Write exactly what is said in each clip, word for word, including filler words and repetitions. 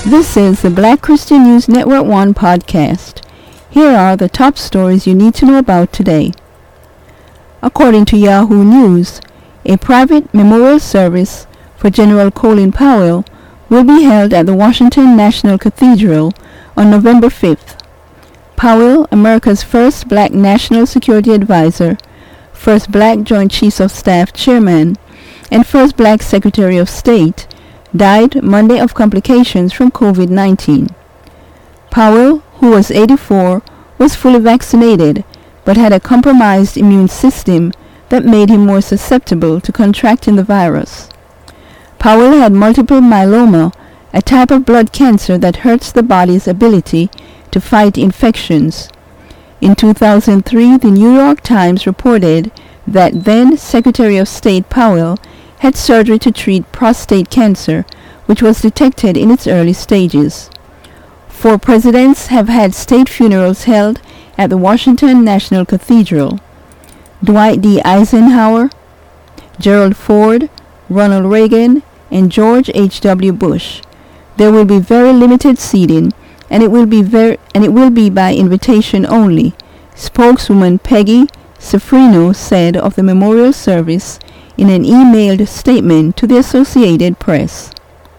This is the Black Christian News Network One podcast. Here are the top stories you need to know about today. According to Yahoo News, a private memorial service for General Colin Powell will be held at the Washington National Cathedral on November fifth. Powell, America's first black national security advisor, first black Joint Chiefs of Staff chairman, and first black Secretary of State, died Monday of complications from covid nineteen. Powell, who was eighty-four, was fully vaccinated but had a compromised immune system that made him more susceptible to contracting the virus. Powell had multiple myeloma, a type of blood cancer that hurts the body's ability to fight infections. In two thousand three, the New York Times reported that then Secretary of State Powell had surgery to treat prostate cancer, which was detected in its early stages. Four presidents have had state funerals held at the Washington National Cathedral: Dwight D. Eisenhower, Gerald Ford, Ronald Reagan, and George H W Bush. There will be very limited seating, and it will be very and it will be by invitation only, spokeswoman Peggy Cifrino said of the memorial service in an emailed statement to the Associated Press.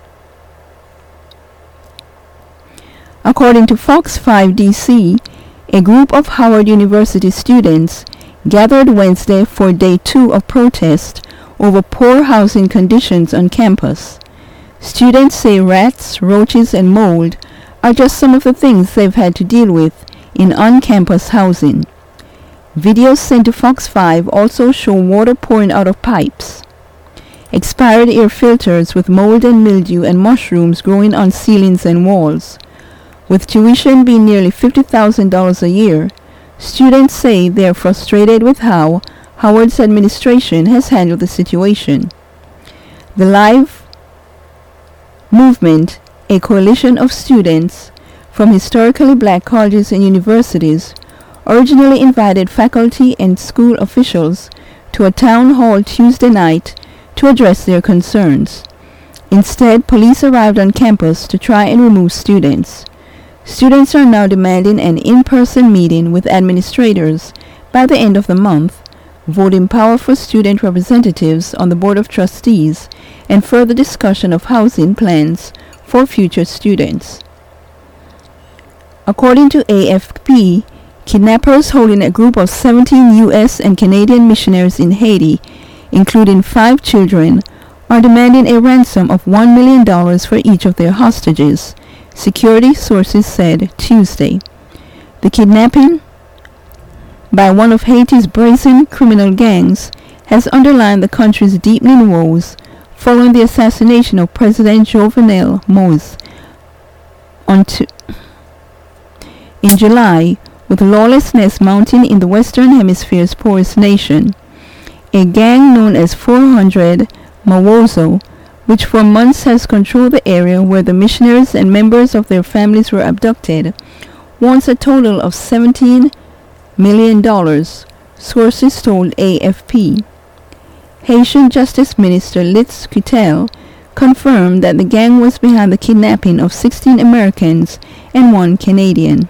According to Fox five D C, a group of Howard University students gathered Wednesday for day two of protest over poor housing conditions on campus. Students say rats, roaches, and mold are just some of the things they've had to deal with in on-campus housing. Videos sent to Fox five also show water pouring out of pipes, expired air filters with mold and mildew, and mushrooms growing on ceilings and walls. With tuition being nearly fifty thousand dollars a year, students say they are frustrated with how Howard's administration has handled the situation. The Live Movement, a coalition of students from historically black colleges and universities, originally invited faculty and school officials to a town hall Tuesday night to address their concerns. Instead, police arrived on campus to try and remove students. Students are now demanding an in-person meeting with administrators by the end of the month, voting power for student representatives on the Board of Trustees, and further discussion of housing plans for future students. According to A F P, kidnappers holding a group of seventeen U S and Canadian missionaries in Haiti, including five children, are demanding a ransom of one million dollars for each of their hostages, security sources said Tuesday. The kidnapping by one of Haiti's brazen criminal gangs has underlined the country's deepening woes following the assassination of President Jovenel Moïse on t- in July, with lawlessness mounting in the Western Hemisphere's poorest nation. A gang known as four hundred Mawozo, which for months has controlled the area where the missionaries and members of their families were abducted, wants a total of seventeen million dollars, sources told A F P. Haitian Justice Minister Litz Cutel confirmed that the gang was behind the kidnapping of sixteen Americans and one Canadian.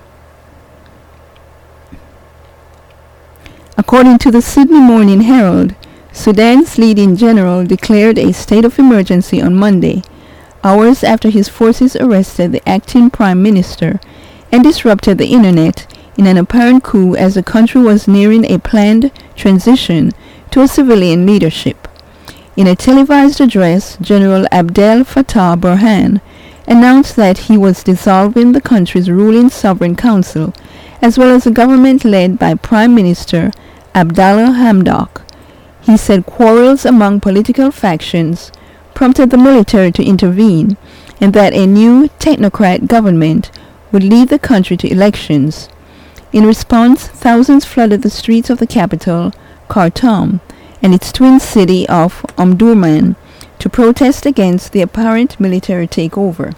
According to the Sydney Morning Herald, Sudan's leading general declared a state of emergency on Monday, hours after his forces arrested the acting prime minister and disrupted the internet in an apparent coup as the country was nearing a planned transition to a civilian leadership. In a televised address, General Abdel Fattah Burhan announced that he was dissolving the country's ruling sovereign council, as well as a government led by Prime Minister Abdallah Hamdok. He said quarrels among political factions prompted the military to intervene, and that a new technocrat government would lead the country to elections. In response, thousands flooded the streets of the capital, Khartoum, and its twin city of Omdurman to protest against the apparent military takeover.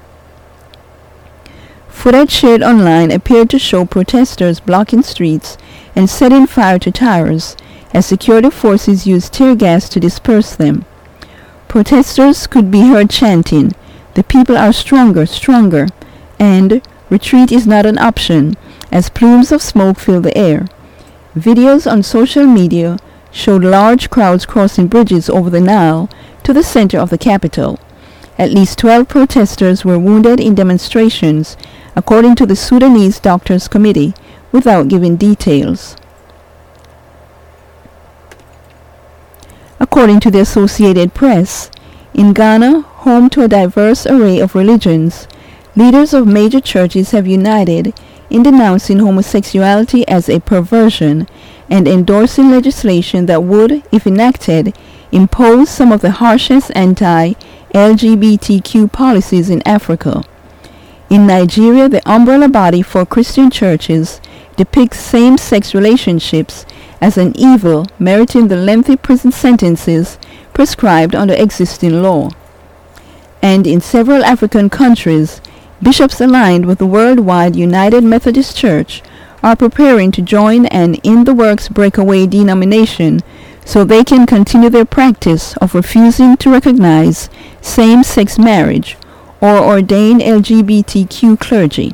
Footage shared online appeared to show protesters blocking streets and setting fire to tires as security forces used tear gas to disperse them. Protesters could be heard chanting, The people are stronger, stronger, and retreat is not an option as plumes of smoke fill the air. Videos on social media showed large crowds crossing bridges over the Nile to the center of the capital. At least twelve protesters were wounded in demonstrations, according to the Sudanese Doctors Committee, without giving details. According to the Associated Press, in Ghana, home to a diverse array of religions, leaders of major churches have united in denouncing homosexuality as a perversion and endorsing legislation that would, if enacted, impose some of the harshest anti-L G B T Q policies in Africa. In Nigeria, the umbrella body for Christian churches depicts same-sex relationships as an evil meriting the lengthy prison sentences prescribed under existing law. And in several African countries, bishops aligned with the worldwide United Methodist Church are preparing to join an in-the-works breakaway denomination so they can continue their practice of refusing to recognize same-sex marriage or ordain L G B T Q clergy.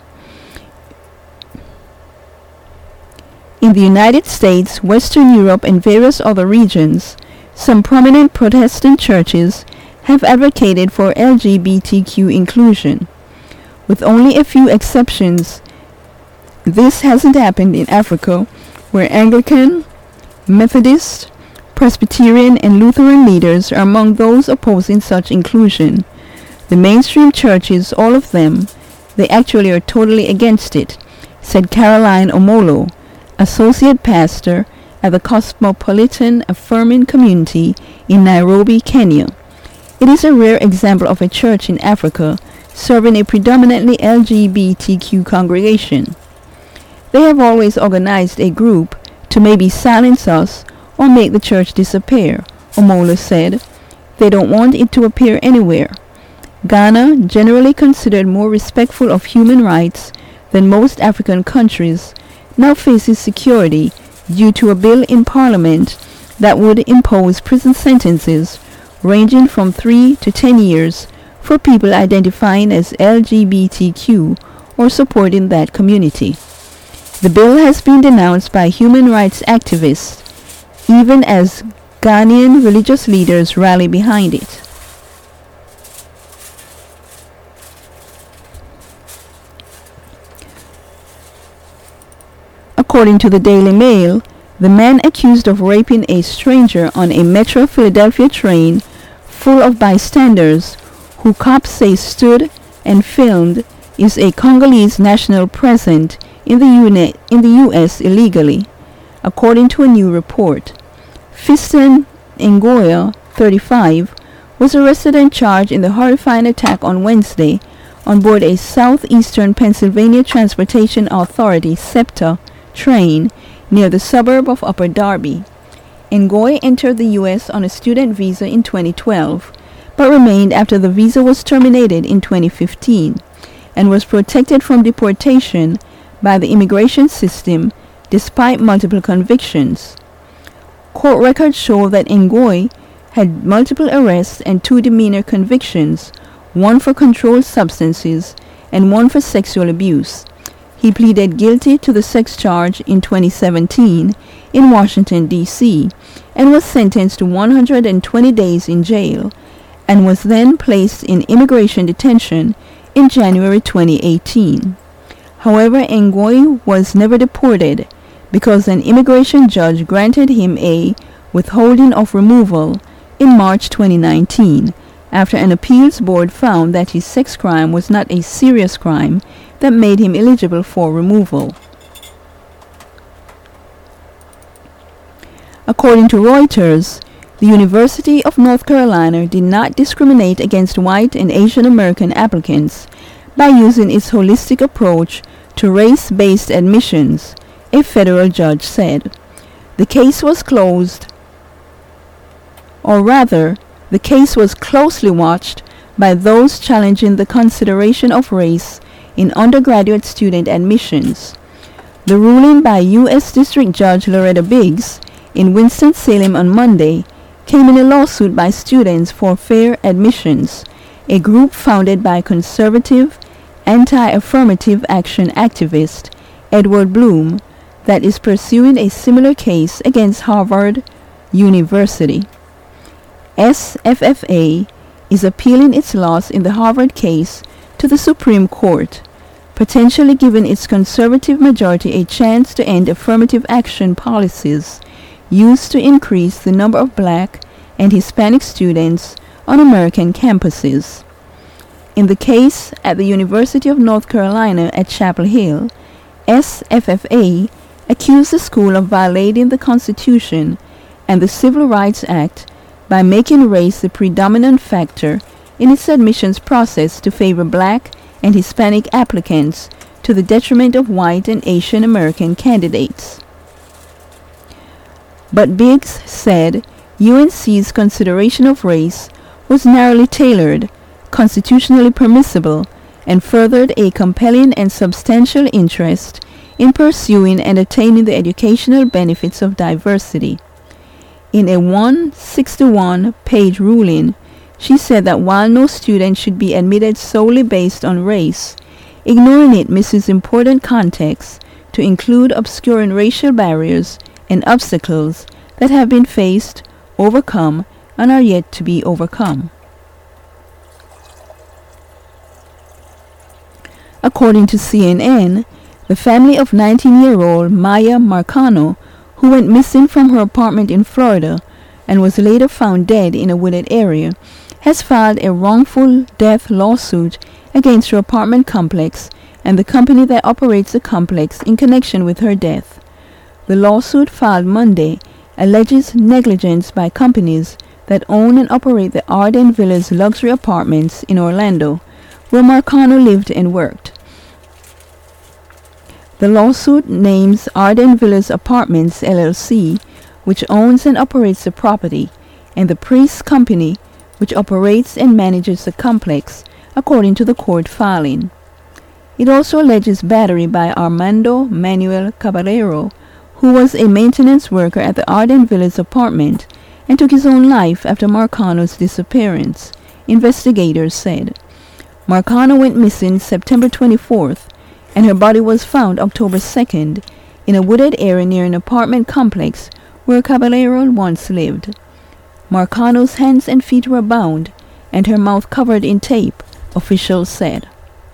In the United States, Western Europe, and various other regions, some prominent Protestant churches have advocated for L G B T Q inclusion. With only a few exceptions, this hasn't happened in Africa, where Anglican, Methodist, Presbyterian, and Lutheran leaders are among those opposing such inclusion. The mainstream churches, all of them, they actually are totally against it, said Caroline Omolo, associate pastor at the Cosmopolitan Affirming Community in Nairobi, Kenya. It is a rare example of a church in Africa serving a predominantly L G B T Q congregation. They have always organized a group to maybe silence us or make the church disappear, Omolo said. They don't want it to appear anywhere. Ghana, generally considered more respectful of human rights than most African countries, now faces security due to a bill in Parliament that would impose prison sentences ranging from three to ten years for people identifying as L G B T Q or supporting that community. The bill has been denounced by human rights activists, even as Ghanaian religious leaders rally behind it. According to the Daily Mail, the man accused of raping a stranger on a Metro Philadelphia train full of bystanders, who cops say stood and filmed, is a Congolese national present in the, uni- in the U S illegally, according to a new report. Fiston Ngoya, thirty-five, was arrested and charged in the horrifying attack on Wednesday on board a Southeastern Pennsylvania Transportation Authority SEPTA train near the suburb of Upper Darby. Ngoy entered the U S on a student visa in twenty twelve, but remained after the visa was terminated in twenty fifteen, and was protected from deportation by the immigration system despite multiple convictions. Court records show that Ngoy had multiple arrests and two demeanor convictions, one for controlled substances and one for sexual abuse. He pleaded guilty to the sex charge in twenty seventeen in Washington, D C, and was sentenced to one hundred twenty days in jail, and was then placed in immigration detention in January twenty eighteen. However, Ngoy was never deported because an immigration judge granted him a withholding of removal in March twenty nineteen, after an appeals board found that his sex crime was not a serious crime that made him eligible for removal. According to Reuters, the University of North Carolina did not discriminate against white and Asian American applicants by using its holistic approach to race-based admissions, a federal judge said. The case was closed, or rather, the case was closely watched by those challenging the consideration of race in undergraduate student admissions. The ruling by U S District Judge Loretta Biggs in Winston-Salem on Monday came in a lawsuit by students for fair admissions, a group founded by conservative, anti-affirmative action activist Edward Bloom, that is pursuing a similar case against Harvard University. S F F A is appealing its loss in the Harvard case to the Supreme Court, potentially giving its conservative majority a chance to end affirmative action policies used to increase the number of black and Hispanic students on American campuses. In the case at the University of North Carolina at Chapel Hill, S F F A accused the school of violating the Constitution and the Civil Rights Act by making race the predominant factor in its admissions process to favor black and Hispanic applicants to the detriment of white and Asian American candidates. But Biggs said U N C's consideration of race was narrowly tailored, constitutionally permissible, and furthered a compelling and substantial interest in pursuing and attaining the educational benefits of diversity. In a one hundred sixty-one page ruling, she said that while no student should be admitted solely based on race, ignoring it misses important context to include obscuring racial barriers and obstacles that have been faced, overcome, and are yet to be overcome. According to C N N, the family of nineteen-year-old Maya Marcano, who went missing from her apartment in Florida and was later found dead in a wooded area, has filed a wrongful death lawsuit against her apartment complex and the company that operates the complex in connection with her death. The lawsuit, filed Monday, alleges negligence by companies that own and operate the Arden Villas luxury apartments in Orlando, where Marcano lived and worked. The lawsuit names Arden Villas Apartments, L L C, which owns and operates the property, and the Priest Company, which operates and manages the complex, according to the court filing. It also alleges battery by Armando Manuel Caballero, who was a maintenance worker at the Arden Villas apartment and took his own life after Marcano's disappearance, investigators said. Marcano went missing September twenty-fourth, and her body was found October second in a wooded area near an apartment complex where Caballero once lived. Marcano's hands and feet were bound and her mouth covered in tape, officials said.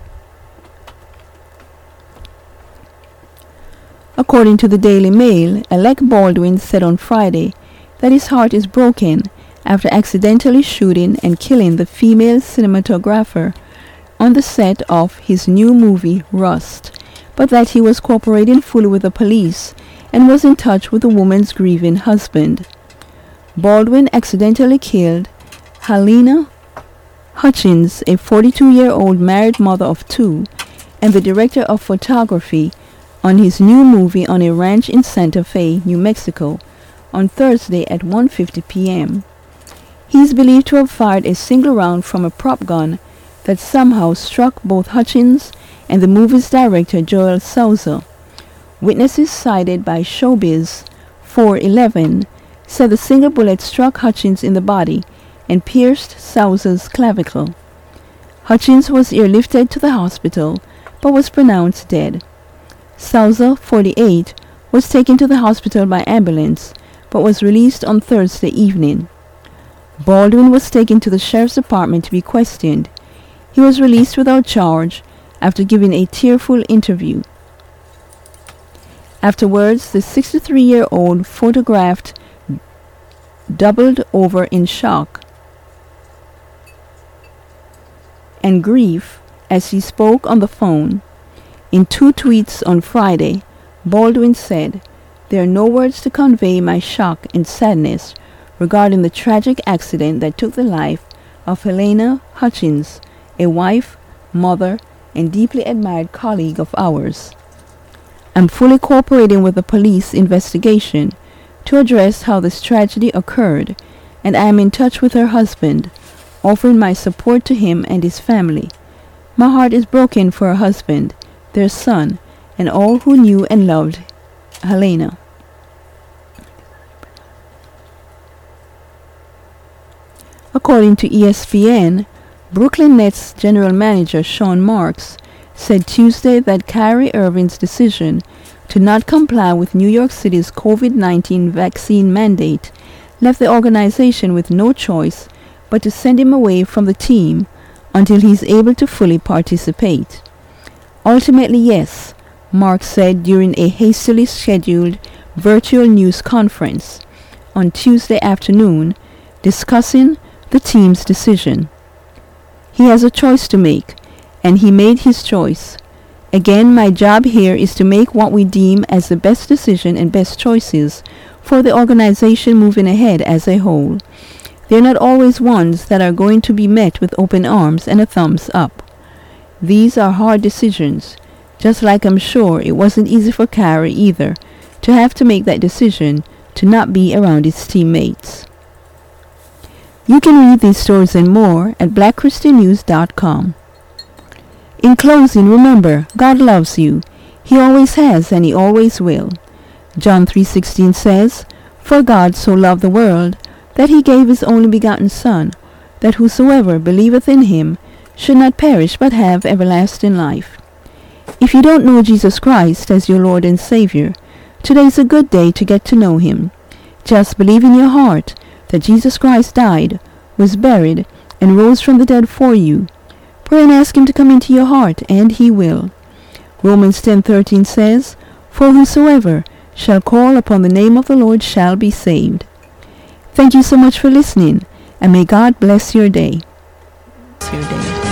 According to the Daily Mail, Alec Baldwin said on Friday that his heart is broken after accidentally shooting and killing the female cinematographer on the set of his new movie Rust, but that he was cooperating fully with the police and was in touch with the woman's grieving husband. Baldwin accidentally killed Halyna Hutchins, a forty-two-year-old married mother of two, and the director of photography on his new movie on a ranch in Santa Fe, New Mexico, on Thursday at one fifty p.m. He is believed to have fired a single round from a prop gun that somehow struck both Hutchins and the movie's director Joel Souza. Witnesses cited by Showbiz four eleven said the single bullet struck Hutchins in the body and pierced Souza's clavicle. Hutchins was airlifted to the hospital but was pronounced dead. Souza, forty-eight, was taken to the hospital by ambulance but was released on Thursday evening. Baldwin was taken to the sheriff's department to be questioned. He was released without charge after giving a tearful interview. Afterwards, the sixty-three-year-old photographed doubled over in shock and grief as he spoke on the phone. In two tweets on Friday, Baldwin said, "There are no words to convey my shock and sadness regarding the tragic accident that took the life of Halyna Hutchins, a wife, mother, and deeply admired colleague of ours. I'm fully cooperating with the police investigation to address how this tragedy occurred, and I am in touch with her husband, offering my support to him and his family. My heart is broken for her husband, their son, and all who knew and loved Halyna." According to E S P N, Brooklyn Nets general manager Sean Marks said Tuesday that Kyrie Irving's decision to not comply with New York City's COVID nineteen vaccine mandate left the organization with no choice but to send him away from the team until he's able to fully participate. Ultimately, yes, Marks said during a hastily scheduled virtual news conference on Tuesday afternoon discussing the team's decision. He has a choice to make, and he made his choice. Again, my job here is to make what we deem as the best decision and best choices for the organization moving ahead as a whole. They're not always ones that are going to be met with open arms and a thumbs up. These are hard decisions, just like I'm sure it wasn't easy for Kyrie either to have to make that decision to not be around his teammates. You can read these stories and more at black christian news dot com. In closing, remember, God loves you. He always has and he always will. John three sixteen says, "For God so loved the world, that he gave his only begotten Son, that whosoever believeth in him should not perish but have everlasting life." If you don't know Jesus Christ as your Lord and Savior, today is a good day to get to know him. Just believe in your heart that Jesus Christ died, was buried, and rose from the dead for you. Pray and ask him to come into your heart, and he will. Romans ten thirteen says, "For whosoever shall call upon the name of the Lord shall be saved." Thank you so much for listening, and may God bless your day. Bless your day.